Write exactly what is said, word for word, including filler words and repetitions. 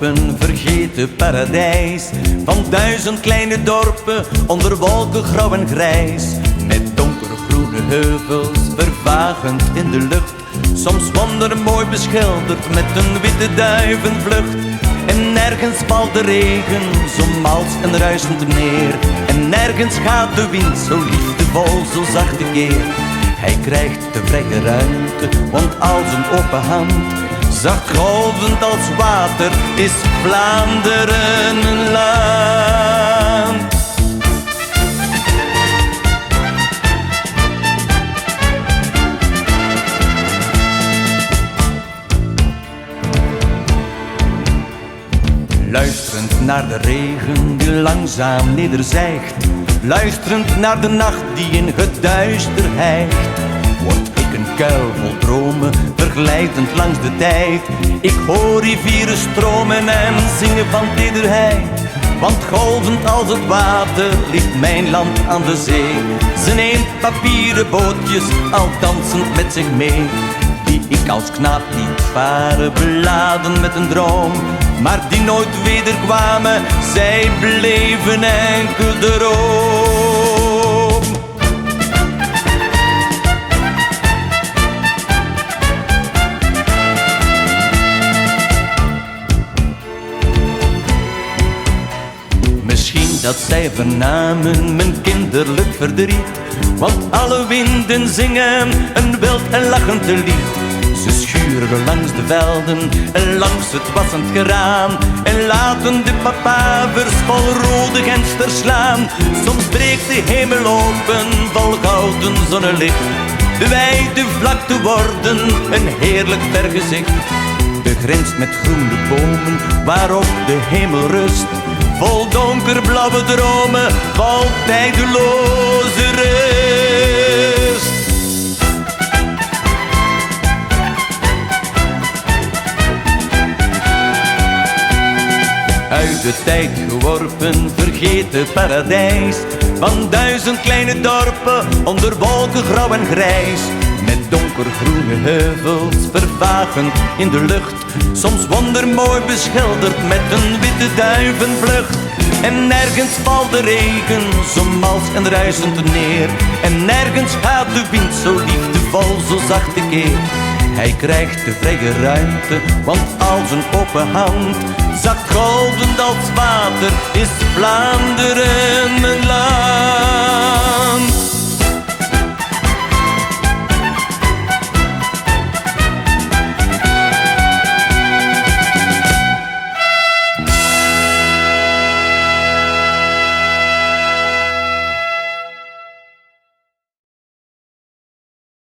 geworpen, vergeten paradijs van duizend kleine dorpen onder wolken grauw en grijs, met donkergroene heuvels vervagend in de lucht, soms wondermooi beschilderd met een witte duivenvlucht. En nergens valt de regen zo mals en ruisend neer, en nergens gaat de wind zo liefdevol, zo zacht tekeer. Hij krijgt de vrije ruimte, want als een open hand, zacht golvend als water, is Vlaanderen een land. Luisterend naar de regen die langzaam nederzijgt, luisterend naar de nacht die in het duister hijgt, word ik een kuil vol dromen, verglijdend langs de tijd. Ik hoor rivieren stromen en zingen van tederheid, want golvend als het water ligt mijn land aan de zee. Ze neemt papieren bootjes al dansend met zich mee, die ik als knaap liet varen, beladen met een droom, maar die nooit wederkwamen, zij bleven enkel de droom. Misschien dat zij vernamen mijn kinderlijk verdriet, want alle winden zingen een wild en lachend lied. Ze schuren langs de velden en langs het wassend geraan, en laten de papavers vol rode gensters slaan. Soms breekt de hemel open vol gouden zonnelicht, de wijde vlakte worden een heerlijk vergezicht, begrensd met groene bomen waarop de hemel rust, vol donkerblauwe dromen, vol tijdeloze rust. Uit de tijd geworpen, vergeten paradijs van duizend kleine dorpen onder wolken grauw en grijs, met donkergroene heuvels vervagend in de lucht, soms wondermooi beschilderd met een witte duivenvlucht. En nergens valt de regen zo mals en ruisend neer, en nergens gaat de wind zo liefdevol, zo zacht tekeer. Hij krijgt de vrije ruimte, want als een open hand, zacht golvend als water, is Vlaanderen mijn land.